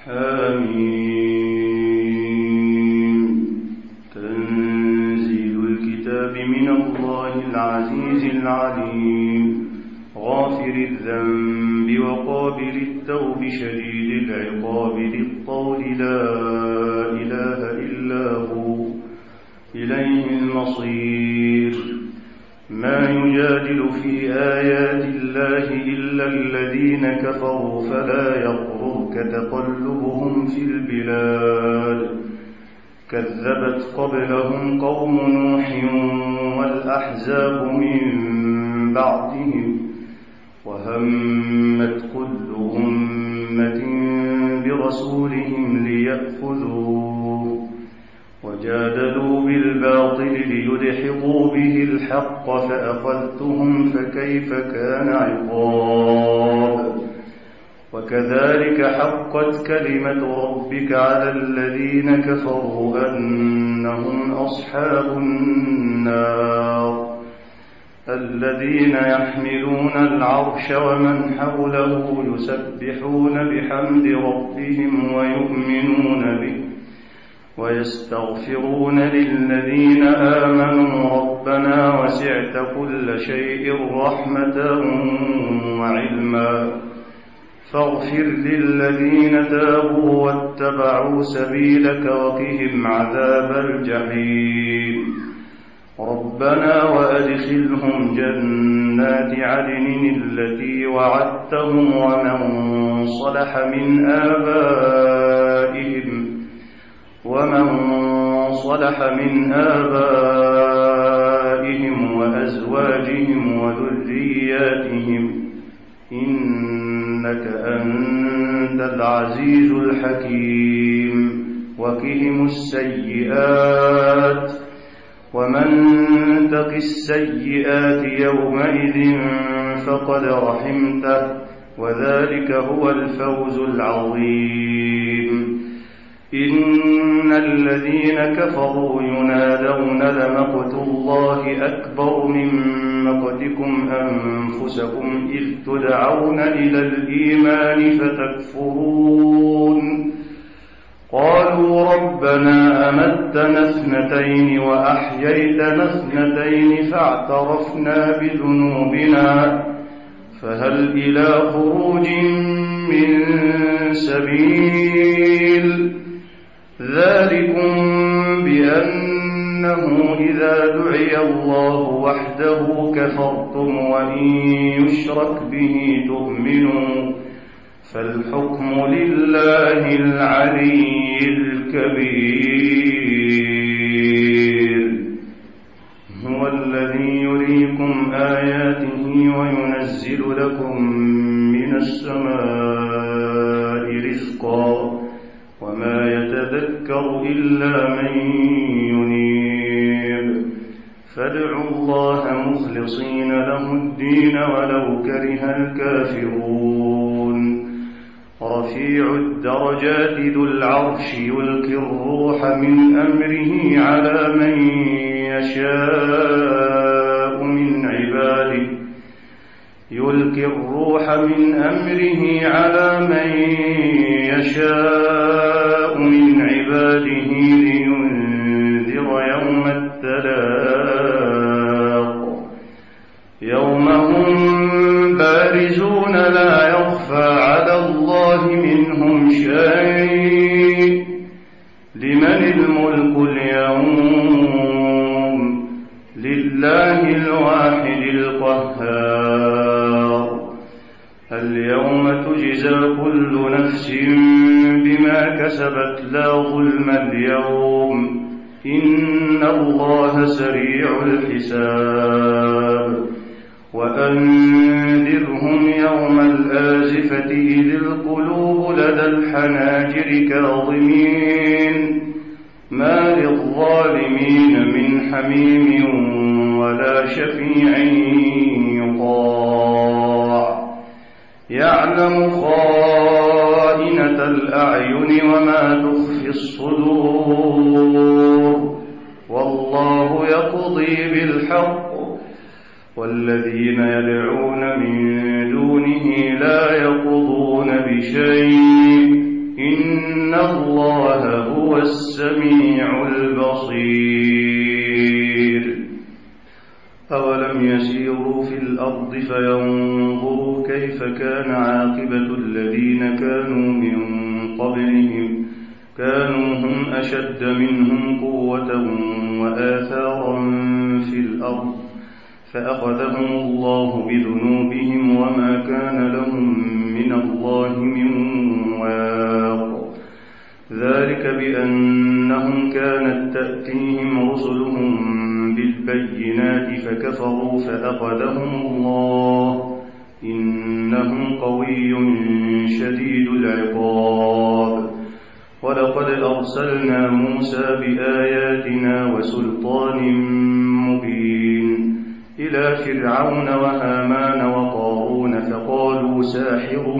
حميم. تنزيل الكتاب من الله العزيز العليم، غافر الذنب وقابل التوب شديد العقاب ذي الطول لا إله إلا هو إليه المصير. ما يجادل في آيات الله إلا الذين كفروا فلا يغررك تقلبهم في البلاد. كذبت قبلهم قوم نوح والأحزاب من بعدهم، وهمت كل أمة برسولهم ليأخذوه، وجادلوا بالباطل ليدحضوا به الحق فأخذتهم فكيف كان عقاب. وكذلك حقت كلمة ربك على الذين كفروا أنهم أصحاب النار. الذين يحملون العرش ومن حوله يسبحون بحمد ربهم ويؤمنون به ويستغفرون للذين آمنوا ربنا وسعت كل شيء رحمة وعلما فاغفر للذين تابوا واتبعوا سبيلك وقهم عذاب الجحيم. ربنا وأدخلهم جنات عدن التي وعدتهم ومن صلح من آبائهم وأزواجهم وذرياتهم إنك أنت العزيز الحكيم. وقهم السيئات ومن تق السيئات يومئذ فقد رحمته وذلك هو الفوز العظيم. إن الذين كفروا ينادون لمقت الله أكبر من مقتكم أنفسكم إذ تدعون إلى الإيمان فتكفرون. قالوا ربنا أمتنا اثنتين وأحييتنا اثنتين فاعترفنا بذنوبنا فهل إلى خروج من سبيل. ذلكم بأنه إذا دعي الله وحده كفرتم وإن يشرك به تؤمنوا فالحكم لله العلي الكبير. هو الذي يريكم آياته وينزل لكم من السماء رزقا وما يتذكر إلا من ينيب. فادعوا الله مخلصين له الدين ولو كره الكافرون. رفيع الدرجات ذو العرش يلقي الروح من أمره على من يشاء من عباده لينذر يوم التلاق يوم هم بارزون لا يخفى على الله منهم شيء. لمن الملك اليوم؟ لله الواحد القهار. اليوم تجزى كل نفس بما كسبت لا ظلم اليوم إن الله سريع الحساب. وأنذرهم يوم الآزفة إذ القلوب لدى الحناجر كاظمين ما للظالمين من حميم ولا شفيع يطاع. يعلم خائنة الأعين وما تخفي الصدور والله يقضي بالحق والذين يدعون من دونه لا يقضون بشيء إن إن الله هو السميع البصير أولم يسيروا في الأرض فينظروا كيف كان عاقبة الذين كانوا من قبلهم كانوا هم أشد منهم قوة وآثارا في الأرض فأخذهم الله بذنوبهم وما كان لهم من الله من واق ذلك بأنهم كانت تأتيهم رسلهم بالبينات فكفروا فأخذهم الله إنه قوي شديد العقاب ولقد أرسلنا موسى بآياتنا وسلطان مبين إلى فرعون وهامان وقارون فقالوا ساحر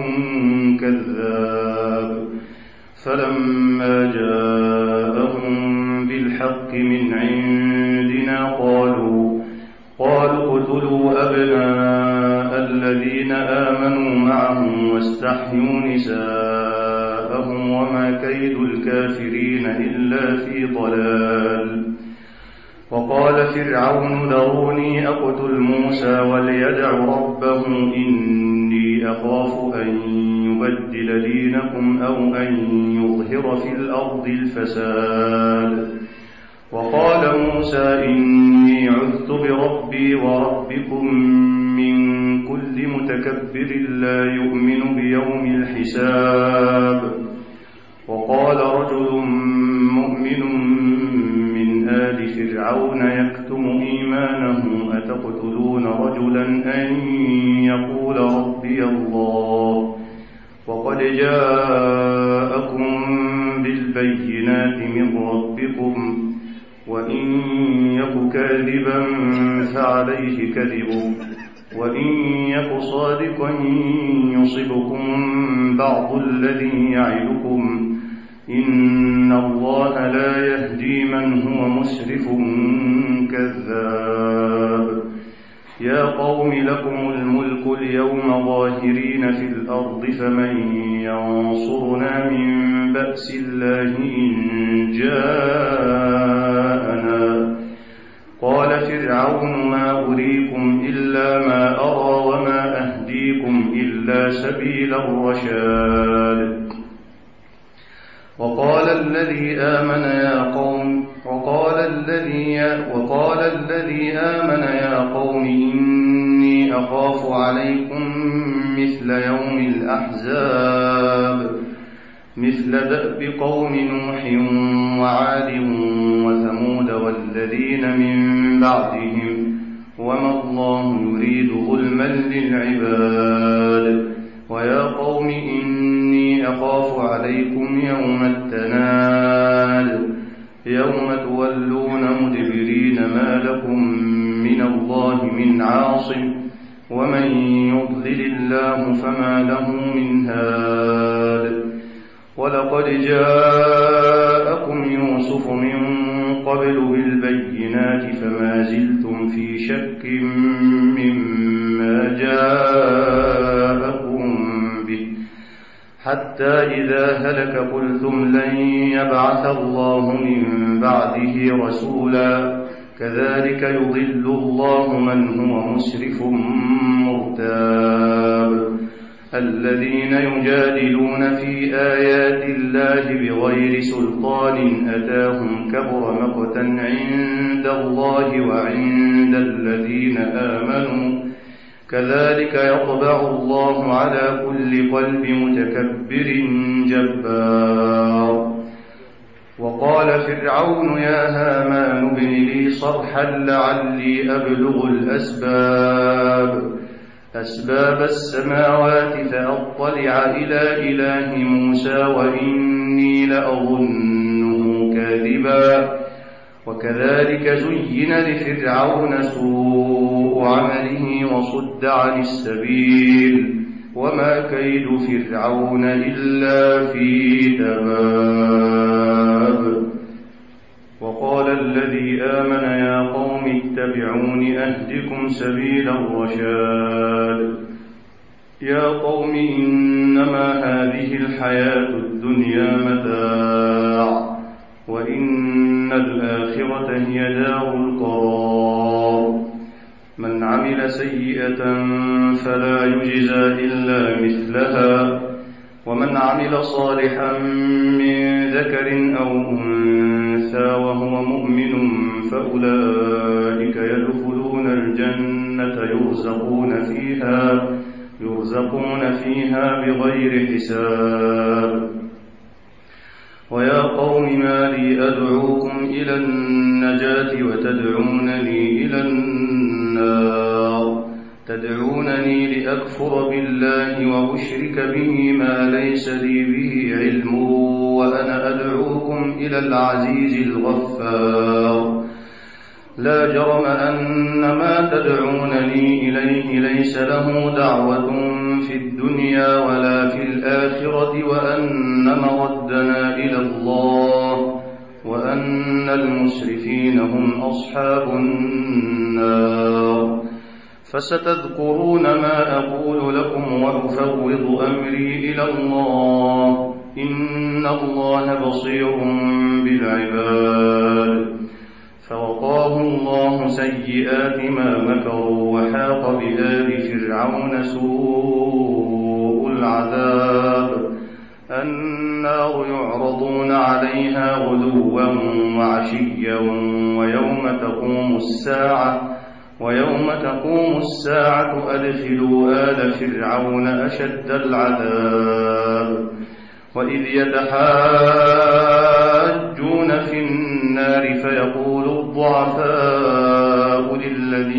كذاب فلما جاءهم بالحق من عندنا قالوا اقتلوا أبناء الذين آمنوا معهم واستحيوا نساءهم وما كيد الكافرين إلا في ضلال وقال فرعون ذروني أقتل موسى وليدع ربه إني أخاف أن يبدل دينكم أو أن يظهر في الأرض الفساد وقال موسى إني عذت بربي وربكم من كل متكبر لا يؤمن بيوم الحساب وقال رجل مؤمن من آل فرعون يكتم إيمانه أتقتلون رجلا أن يقول ربي الله وقد جاءكم بالبينات من ربكم وإن يك كاذبا فعليه كذبه وإن يك صادقا يصبكم بعض الذي يعدكم إن الله لا يهدي من هو مسرف كذاب يا قوم لكم الملك اليوم ظاهرين في الأرض فمن ينصرنا من بأس الله إن جاءنا قال فرعون ما أريكم إلا ما أرى وما أهديكم إلا سبيل الرشاد وقال الذي آمن يا قوم إني أخاف عليكم مثل يوم الأحزاب مثل دأب قوم نوح وعاد وثمود والذين من بعدهم وما الله يريد ظلما للعباد ويا قوم إني أخاف عليكم يوم التناد يوم تولون مدبرين ما لكم من الله من عاصم ومن يضلل الله فما له من هاد ولقد جاءكم يوسف من قبل بالبينات فما زلتم في شك مما جاءكم به حتى إذا هلك قلتم لن يبعث الله من بعده رسولا كذلك يضل الله من هو مسرف مرتاب الذين يجادلون في آيات الله بغير سلطان أتاهم كبر مقتا عند الله وعند الذين آمنوا كذلك يطبع الله على كل قلب متكبر جبار وقال فرعون يا هامان ابن لي صرحا لعلي أبلغ أسباب السماوات فأطلع إلى إله موسى وإني لأظنه كاذبا وكذلك زين لفرعون سوء عمله وصد عن السبيل وما كيد فرعون إلا في تباب وقال الذي آمن يا قوم اتبعون أهدكم سبيل الرشاد يا قوم إنما هذه الحياة الدنيا متاع وإن الآخرة هي دار القرار. من عمل سيئة فلا يجزى إلا مثلها ومن عمل صالحا من ذكر أو أنثى وهو مؤمن فأولئك يدخلون الجنة يرزقون فيها بغير حساب. ويا قوم ما لي أدعوكم إلى النجاة وتدعونني إلى النار، تدعونني لأكفر بالله وأشرك به ما ليس لي به علم وأنا أدعوكم إلى العزيز الغفار. لا جرم أن ما تدعونني إليه ليس له دعوة في الدنيا ولا في الآخرة وأن مردنا إلى الله وأن المسرفين هم أصحاب النار. فستذكرون ما أقول لكم وأفوض أمري إلى الله إن الله بصير بالعباد. فوقاه الله سيئات ما مكروا وحاق بآل فرعون سوء العذاب. النار يعرضون عليها غدوا وعشيا ويوم تقوم الساعة أدخلوا آل فرعون أشد العذاب. وإذ يتحاجون في النار فيقول الضعفاء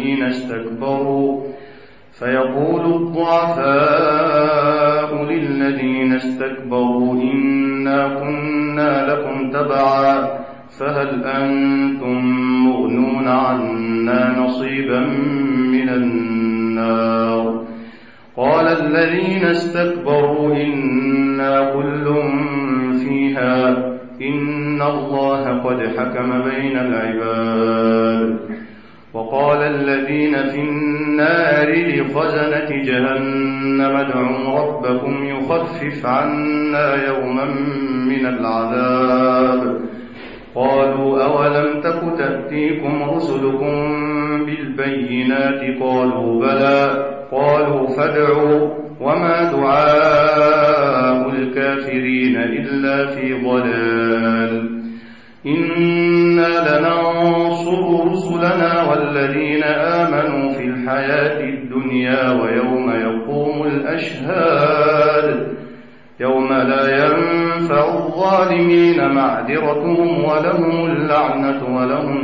للذين استكبروا إنا كنا لكم تبعا فهل أنتم مغنون عنا نصيبا من النار. قال الذين استكبروا إنا كل فيها إن الله قد حكم بين العباد. وقال الذين في النار لخزنة جهنم ادعوا ربكم يخفف عنا يوما من العذاب. قالوا أولم تك تأتيكم رسلكم بالبينات قالوا بلى. قالوا فادعوا وما دعاء الكافرين إلا في ضلال. إنا لننصر رسلنا والذين آمنوا في الحياة الدنيا ويوم يقوم الأشهاد يوم لا ينفع الظالمين معذرتهم ولهم اللعنة ولهم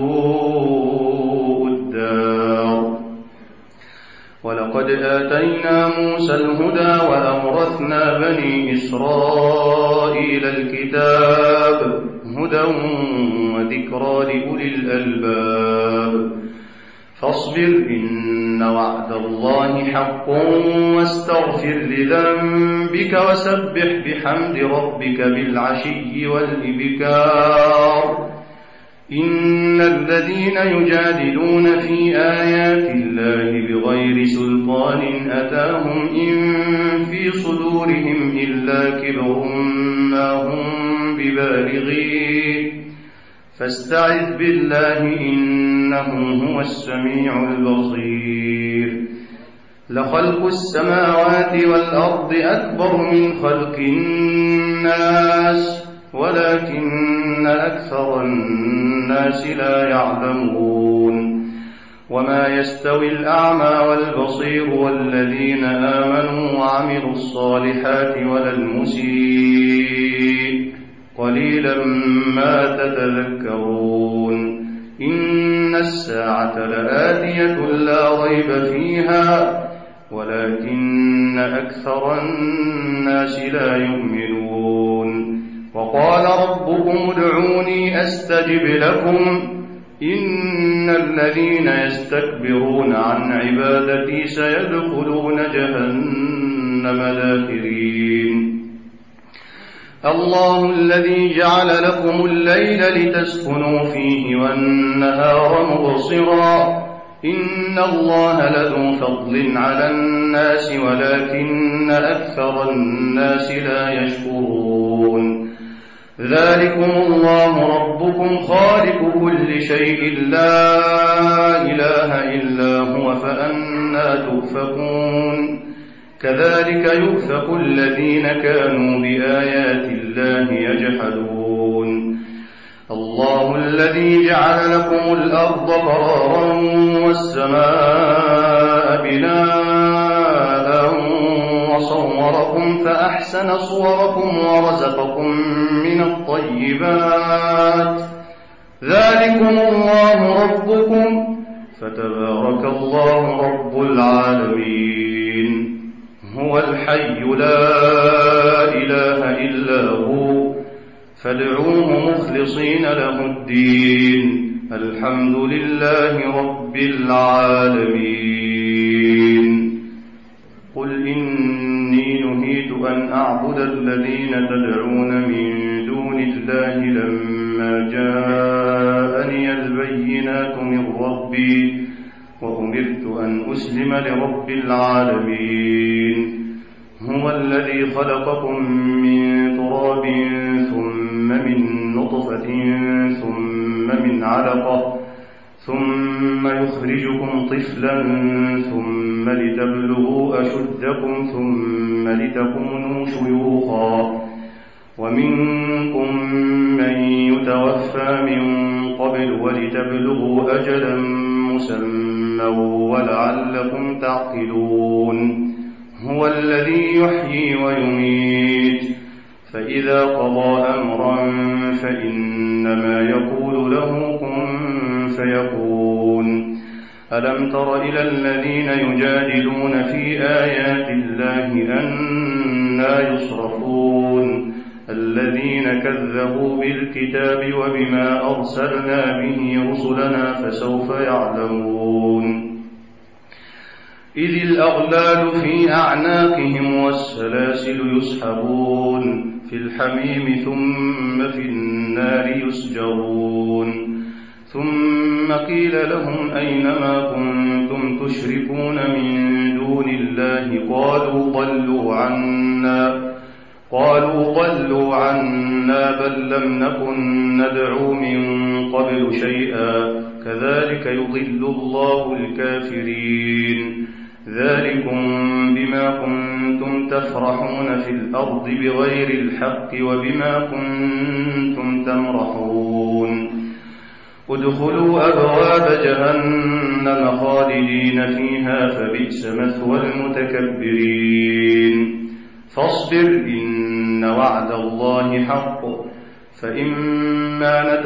سوء الدار. ولقد آتينا موسى الهدى وأورثنا بني إسرائيل الكتاب هدى وذكرى لأولي الألباب. فاصبر إن وعد الله حق واستغفر لذنبك وسبح بحمد ربك بالعشي والإبكار. إن الذين يجادلون في آيات الله بغير سلطان أتاهم إن في صدورهم إلا كبر ما هم ببالغيه فاستعذ بالله إنه هو السميع البصير. لخلق السماوات والأرض أكبر من خلق الناس ولكن أكثر الناس لا يعلمون. وما يستوي الأعمى والبصير والذين آمنوا وعملوا الصالحات ولا المسيء قليلا ما تتذكرون. إن الساعة لآتية لا ريب فيها ولكن أكثر الناس لا يؤمنون. وقال ربكم ادعوني أستجب لكم إن الذين يستكبرون عن عبادتي سيدخلون جهنم داخرين. الله الذي جعل لكم الليل لتسكنوا فيه والنهار مبصرا إن الله لذو فضل على الناس ولكن أكثر الناس لا يشكرون ذلكم الله ربكم خالق كل شيء لا إله إلا هو فأنى تؤفكون كذلك يؤفك الذين كانوا بآيات الله يجحدون الله الذي جعل لكم الأرض قرارا والسماء بناء وصوركم فأحسن صوركم ورزقكم من الطيبات ذلكم الله ربكم فتبارك الله رب العالمين هو الحي لا إله إلا هو فادعوه مخلصين له الدين الحمد لله رب العالمين قل إني نهيت أن أعبد الذين تدعون من دون الله لما جاءني البينات من ربي وأمرت أن أسلم لرب العالمين هو الذي خلقكم من تراب ثم من نطفة ثم من علقة ثم يخرجكم طفلا ثم لتبلغوا أشدكم ثم لتكونوا شيوخا ومنكم من يتوفى من قبل ولتبلغوا أجلا مسمى ولعلكم تعقلون هو الذي يحيي ويميت فإذا قضى أمرا فإنما يقول له كن فيكون ألم تر إلى الذين يجادلون في آيات الله أنى يصرفون الذين كذبوا بالكتاب وبما أرسلنا به رسلنا فسوف يعلمون إذ الأغلال في أعناقهم والسلاسل يسحبون في الحميم ثم في النار يسجرون ثم قيل لهم أين ما كنتم تشركون من دون الله قالوا ضلوا عنا بل لم نكن ندعو من قبل شيئا كذلك يضل الله الكافرين ذلكم بما كنتم تفرحون في الأرض بغير الحق وبما كنتم تمرحون ادخلوا أبواب جهنم خالدين فيها فبئس مثوى المتكبرين فاصبر إن وعد الله حق فإما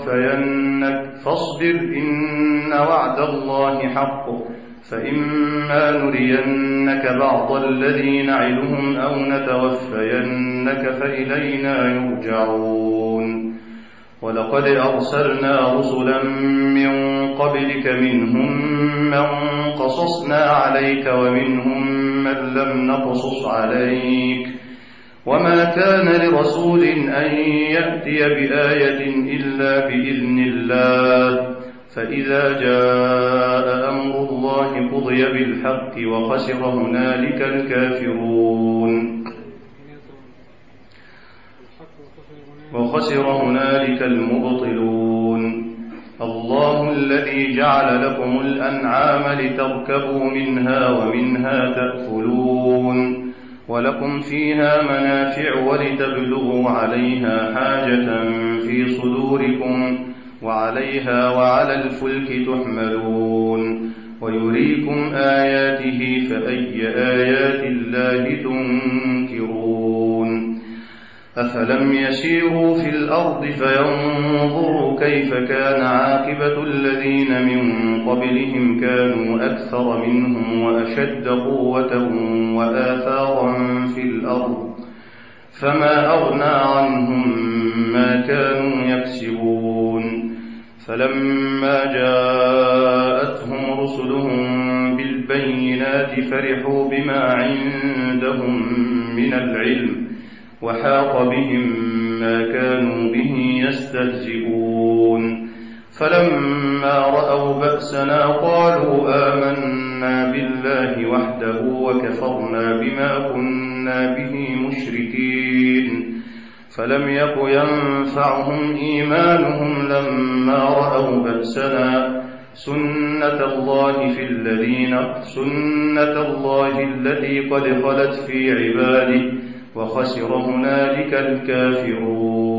نرينك بعض الذي نعدهم أو نتوفينك فإلينا يرجعون ولقد أرسلنا رسلا من قبلك منهم من قصصنا عليك ومنهم من لم نقصص عليك وما كان لرسول أن يأتي بآية إلا بإذن الله فإذا جاء أمر الله قضي بالحق وخسر هنالك المبطلون الله الذي جعل لكم الأنعام لتركبوا منها ومنها تأكلون ولكم فيها منافع ولتبلغوا عليها حاجة في صدوركم وعليها وعلى الفلك تحملون ويريكم آياته فأي آيات الله تنكرون أفلم يسيروا في الأرض فينظروا كيف كان عاقبة الذين من قبلهم كانوا أكثر منهم وأشد قوة وآثارا في الأرض فما أغنى عنهم ما كانوا يكسبون فلما جاءتهم رسلهم بالبينات فرحوا بما عندهم من العلم وحاق بهم ما كانوا به يستهزئون فلما رأوا بأسنا قالوا آمنا بالله وحده وكفرنا بما كنا به مشركين فلم يك ينفعهم إيمانهم لما رأوا بأسنا سنة الله التي قد خلت في عباده وخسر هنالك الكافرون.